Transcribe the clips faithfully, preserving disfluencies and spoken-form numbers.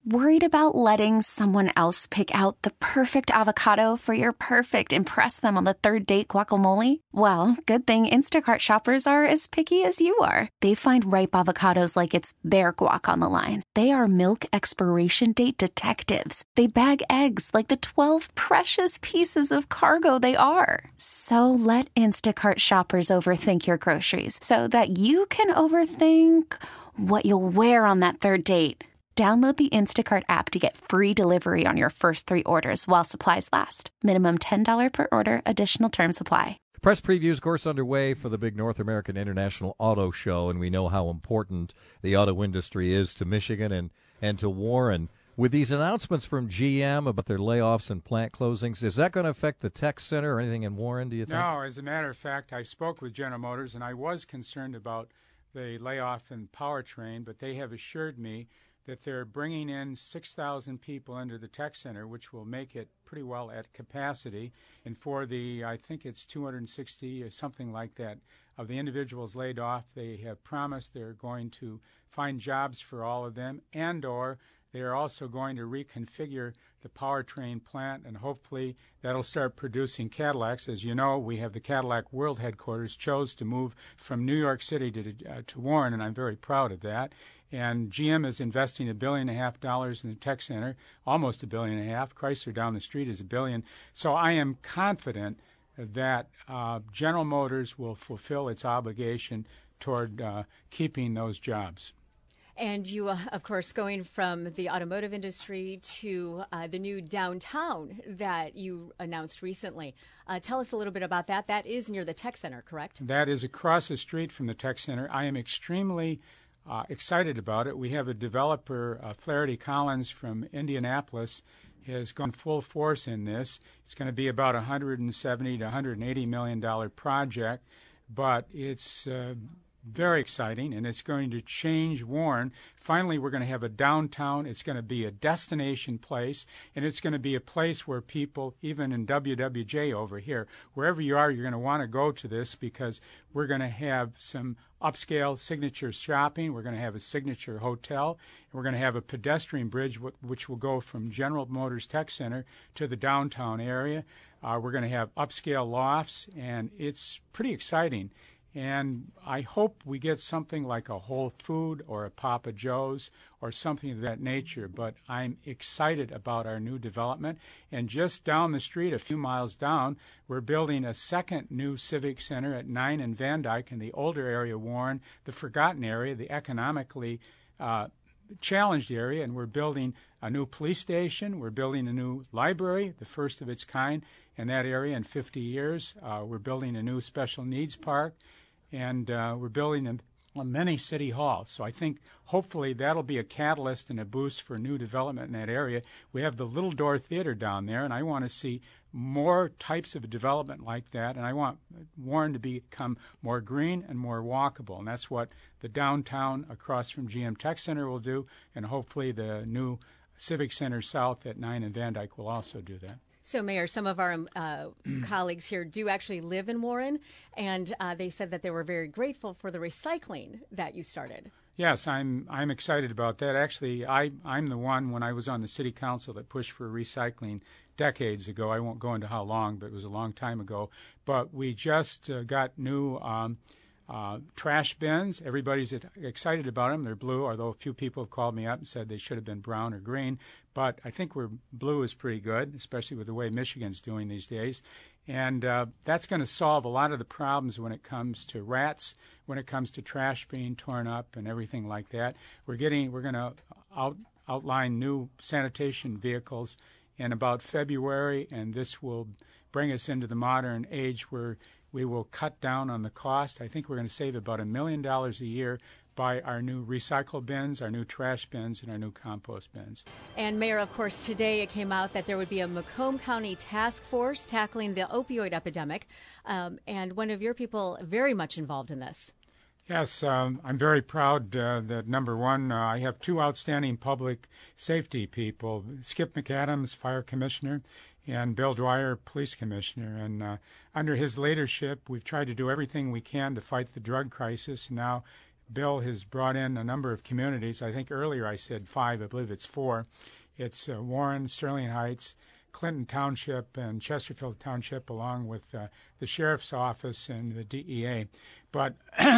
Worried about letting someone else pick out the perfect avocado for your perfect impress them on the third date guacamole? Well, good thing Instacart shoppers are as picky as you are. They find ripe avocados like it's their guac on the line. They are milk expiration date detectives. They bag eggs like the twelve precious pieces of cargo they are. So let Instacart shoppers overthink your groceries so that you can overthink what you'll wear on that third date. Download the Instacart app to get free delivery on your first three orders while supplies last. Minimum ten dollars per order. Additional terms apply. Press previews, of course, underway for the big North American International Auto Show, and we know how important the auto industry is to Michigan and, and to Warren. With these announcements from G M about their layoffs and plant closings, is that going to affect the tech center or anything in Warren, do you think? No, as a matter of fact, I spoke with General Motors, and I was concerned about the layoff in powertrain, but they have assured me that they're bringing in six thousand people into the tech center, which will make it pretty well at capacity. And for the, I think it's two hundred sixty or something like that, of the individuals laid off, they have promised they're going to find jobs for all of them, and or they are also going to reconfigure the powertrain plant, and hopefully that'll start producing Cadillacs. As you know, we have the Cadillac World Headquarters chose to move from New York City to, uh, to Warren, and I'm very proud of that. And G M is investing a billion and a half dollars in the tech center, almost a billion and a half. Chrysler down the street is a billion. So I am confident that uh, General Motors will fulfill its obligation toward uh, keeping those jobs. And you, uh, of course, going from the automotive industry to uh, the new downtown that you announced recently. Uh, tell us a little bit about that. That is near the tech center, correct? That is across the street from the tech center. I am extremely uh, excited about it. We have a developer, uh, Flaherty Collins from Indianapolis, has gone full force in this. It's going to be about a one hundred seventy to one hundred eighty million dollars project, but it's uh, very exciting, and it's going to change Warren. Finally, we're going to have a downtown. It's going to be a destination place, and it's going to be a place where people, even in W W J over here, wherever you are, you're going to want to go to this because we're going to have some upscale signature shopping. We're going to have a signature hotel, and we're going to have a pedestrian bridge which will go from General Motors Tech Center to the downtown area. Uh, we're going to have upscale lofts, and it's pretty exciting. And I hope we get something like a Whole Food or a Papa Joe's or something of that nature. But I'm excited about our new development. And just down the street, a few miles down, we're building a second new civic center at nine and Van Dyke in the older area of Warren, the forgotten area, the economically uh, challenged area. And we're building a new police station. We're building a new library, the first of its kind in that area in fifty years. Uh, we're building a new special needs park. And uh, we're building a, a mini city hall. So I think hopefully that'll be a catalyst and a boost for new development in that area. We have the Little Door Theater down there, and I want to see more types of development like that. And I want Warren to become more green and more walkable. And that's what the downtown across from G M Tech Center will do. And hopefully the new Civic Center South at nine and Van Dyke will also do that. So, Mayor, some of our uh, colleagues here do actually live in Warren, and uh, they said that they were very grateful for the recycling that you started. Yes, I'm I'm excited about that. Actually, I, I'm the one, when I was on the city council, that pushed for recycling decades ago. I won't go into how long, but it was a long time ago. But we just uh, got new um, uh, trash bins. Everybody's excited about them. They're blue, although a few people have called me up and said they should have been brown or green. But I think we're blue is pretty good, especially with the way Michigan's doing these days. And uh, that's going to solve a lot of the problems when it comes to rats, when it comes to trash being torn up and everything like that. We're getting, we're going to out, outline new sanitation vehicles in about February, and this will bring us into the modern age where we will cut down on the cost. I think we're going to save about a million dollars a year by our new recycle bins, our new trash bins, and our new compost bins. And Mayor, of course, today it came out that there would be a Macomb County task force tackling the opioid epidemic, um, and one of your people very much involved in this. Yes, um, I'm very proud uh, that, number one, uh, I have two outstanding public safety people, Skip McAdams, Fire Commissioner, and Bill Dwyer, Police Commissioner. And uh, under his leadership, we've tried to do everything we can to fight the drug crisis. Now, Bill has brought in a number of communities. I think earlier I said five. I believe it's four. It's uh, Warren, Sterling Heights, Clinton Township, and Chesterfield Township, along with uh, the Sheriff's Office and the D E A. But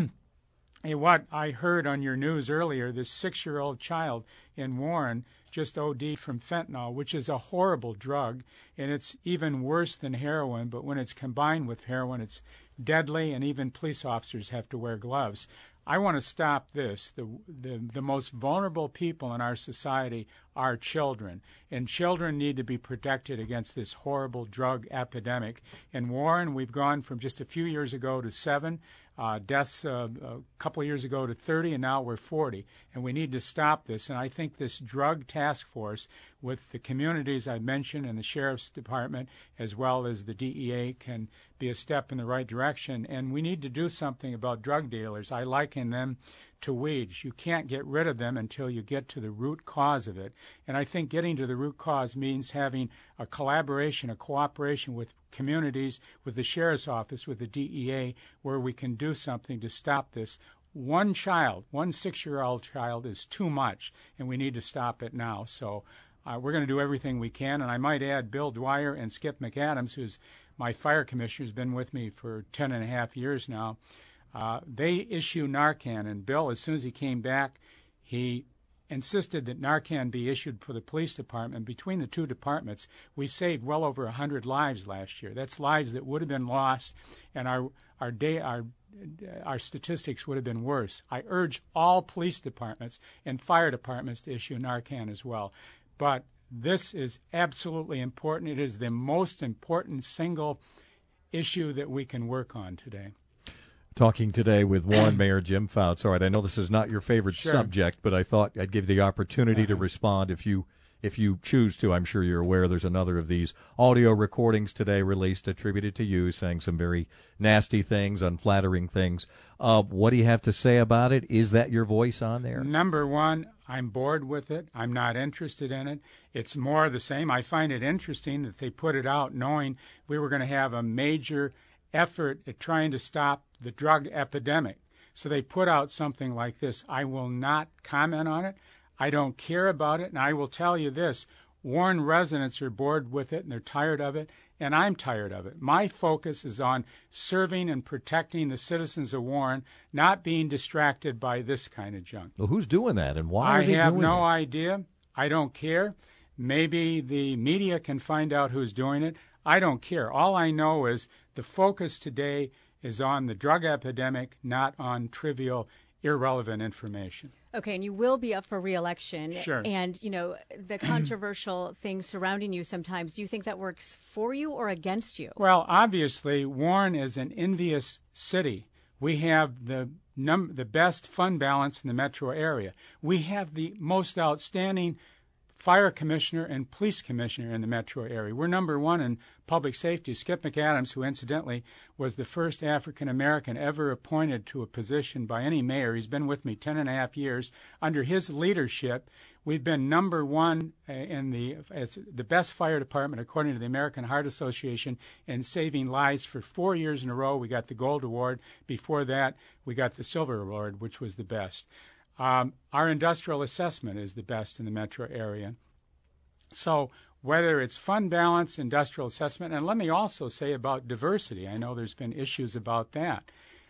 what I heard on your news earlier, this six-year-old child in Warren just O D'd from fentanyl, which is a horrible drug, and it's even worse than heroin, but when it's combined with heroin, it's deadly, and even police officers have to wear gloves. I want to stop this. The, the the most vulnerable people in our society are children, and children need to be protected against this horrible drug epidemic. In Warren, we've gone from just a few years ago to seven uh, deaths, uh, a couple of years ago to thirty, and now we're forty. And we need to stop this. And I think this drug task force with the communities I mentioned and the Sheriff's Department, as well as the D E A, can be a step in the right direction. And we need to do something about drug dealers. I liken them to weeds. You can't get rid of them until you get to the root cause of it. And I think getting to the root cause means having a collaboration, a cooperation with communities, with the Sheriff's Office, with the D E A, where we can do something to stop this. One child, one six-year-old child is too much, and we need to stop it now. So uh, we're going to do everything we can. And I might add Bill Dwyer and Skip McAdams, who's my fire commissioner, has been with me for ten and a half years now. Uh, they issue Narcan, and Bill, as soon as he came back, he insisted that Narcan be issued for the police department. Between the two departments, we saved well over one hundred lives last year. That's lives that would have been lost, and our our day our our statistics would have been worse. I urge all police departments and fire departments to issue Narcan as well. But this is absolutely important. It is the most important single issue that we can work on today. Talking today with Warren Mayor Jim Fouts. All right, I know this is not your favorite Sure. subject, but I thought I'd give you the opportunity Uh-huh. to respond if you if you choose to. I'm sure you're aware there's another of these audio recordings today released attributed to you, saying some very nasty things, unflattering things. Uh, what do you have to say about it? Is that your voice on there? Number one, I'm bored with it. I'm not interested in it. It's more the same. I find it interesting that they put it out knowing we were going to have a major effort at trying to stop the drug epidemic. So they put out something like this. I will not comment on it. I don't care about it. And I will tell you this, Warren residents are bored with it and they're tired of it, and I'm tired of it. My focus is on serving and protecting the citizens of Warren, not being distracted by this kind of junk. Well, who's doing that, and why are I they have doing no it? idea. I don't care. Maybe the media can find out who's doing it. I don't care. All I know is the focus today is on the drug epidemic, not on trivial, irrelevant information. Okay, and you will be up for re-election. Sure. And, you know, the controversial things surrounding you sometimes, do you think that works for you or against you? Well, obviously, Warren is an envious city. We have the num- the best fund balance in the metro area. We have the most outstanding fire commissioner and police commissioner in the metro area. We're number one in public safety. Skip McAdams, who incidentally was the first African-American ever appointed to a position by any mayor. He's been with me ten and a half years. Under his leadership, we've been number one in the as the best fire department, according to the American Heart Association, in saving lives for four years in a row. We got the gold award. Before that, we got the silver award, which was the best. Um, our industrial assessment is the best in the metro area. So whether it's fund balance, industrial assessment, and let me also say about diversity. I know there's been issues about that.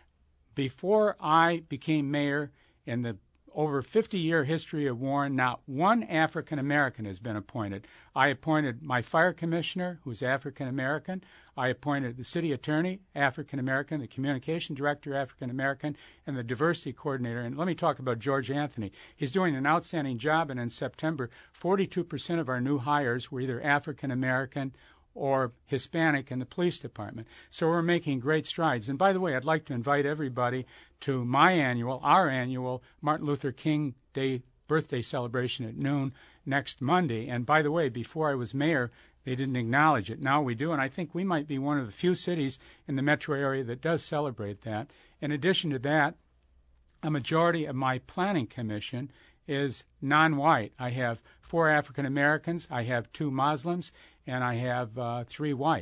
Before I became mayor, in the over fifty-year history of Warren, not one African American has been appointed. I appointed my fire commissioner, who's African American. I appointed the city attorney, African American, the communication director, African American, and the diversity coordinator. And let me talk about George Anthony. He's doing an outstanding job, and in September, forty-two percent of our new hires were either African American or Hispanic in the police department. So we're making great strides. And by the way, I'd like to invite everybody to my annual, our annual Martin Luther King Day birthday celebration at noon next Monday. And by the way, before I was mayor, they didn't acknowledge it. Now we do, and I think we might be one of the few cities in the metro area that does celebrate that. In addition to that, a majority of my planning commission is non-white. I have four African Americans, I have two Muslims, and I have uh, three whites.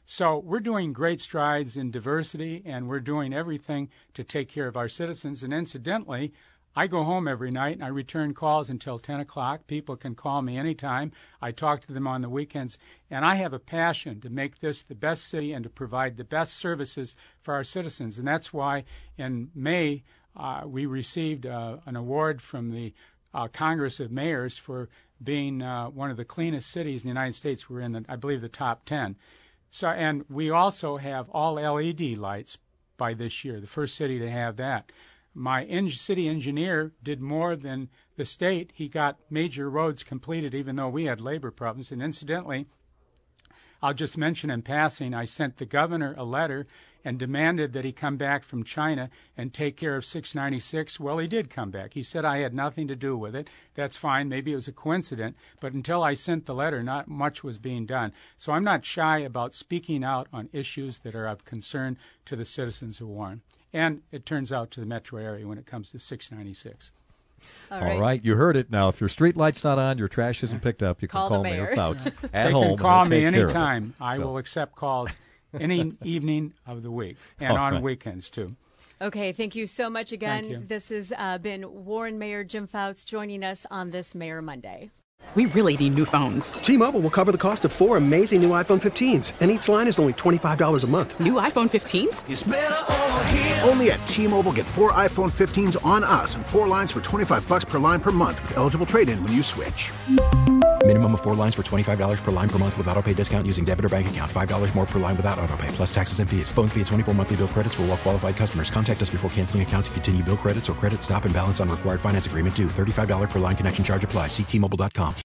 So we're doing great strides in diversity, and we're doing everything to take care of our citizens. And incidentally, I go home every night and I return calls until ten o'clock. People can call me anytime. I talk to them on the weekends. And I have a passion to make this the best city and to provide the best services for our citizens. And that's why in May uh, we received uh, an award from the uh, Congress of Mayors for being uh, one of the cleanest cities in the United States. We're in, the, I believe, the top ten. So, and we also have all L E D lights by this year, the first city to have that. My en- city engineer did more than the state. He got major roads completed even though we had labor problems. And incidentally, I'll just mention in passing, I sent the governor a letter and demanded that he come back from China and take care of six ninety-six. Well, he did come back. He said I had nothing to do with it. That's fine. Maybe it was a coincidence. But until I sent the letter, not much was being done. So I'm not shy about speaking out on issues that are of concern to the citizens of Warren. And it turns out to the metro area when it comes to six ninety-six. All right. All right, you heard it. Now, if your street light's not on, your trash isn't picked up, you can Call call, the mayor. Mayor Fouts at they home. can call and he'll me take care of it. anytime. I So- will accept calls any evening of the week and All on right. weekends, too. Okay, thank you so much again. Thank you. This has uh, been Warren Mayor Jim Fouts joining us on this Mayor Monday. We really need new phones. T-Mobile will cover the cost of four amazing new iPhone fifteens, and each line is only twenty-five dollars a month. New iPhone fifteens? It's better over here. Only at T-Mobile, get four iPhone fifteens on us and four lines for twenty-five bucks per line per month with eligible trade-in when you switch. Minimum of four lines for twenty-five dollars per line per month with autopay discount using debit or bank account. five dollars more per line without autopay, plus taxes and fees. Phone fee at twenty-four monthly bill credits for well-qualified customers. Contact us before canceling account to continue bill credits or credit stop and balance on required finance agreement due. thirty-five dollars per line connection charge applies. See T Mobile dot com.